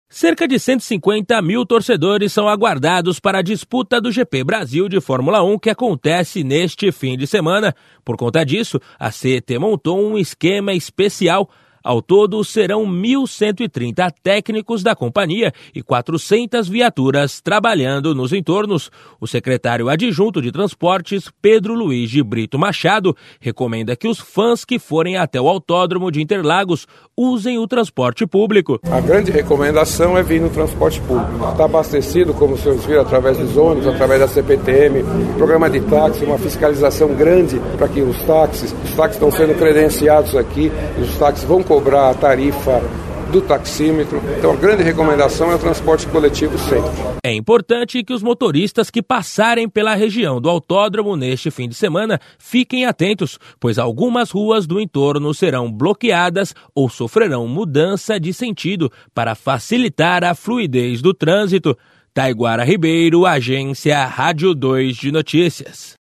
Cerca de 150 mil torcedores são aguardados para a disputa do GP Brasil de Fórmula 1 que acontece neste fim de semana. Por conta disso, a CET montou um esquema especial. Ao todo, serão 1.130 técnicos da companhia e 400 viaturas trabalhando nos entornos. O secretário adjunto de Transportes, Pedro Luiz de Brito Machado, recomenda que os fãs que forem até o Autódromo de Interlagos usem o transporte público. A grande recomendação é vir no transporte público. Está abastecido, como os senhores viram, através dos ônibus, através da CPTM, programa de táxi, uma fiscalização grande para que os táxis estão sendo credenciados aqui, e os táxis vão cobrar a tarifa do taxímetro. Então a grande recomendação é o transporte coletivo sempre. É importante que os motoristas que passarem pela região do autódromo neste fim de semana fiquem atentos, pois algumas ruas do entorno serão bloqueadas ou sofrerão mudança de sentido para facilitar a fluidez do trânsito. Taiguara Ribeiro, Agência Rádio 2 de Notícias.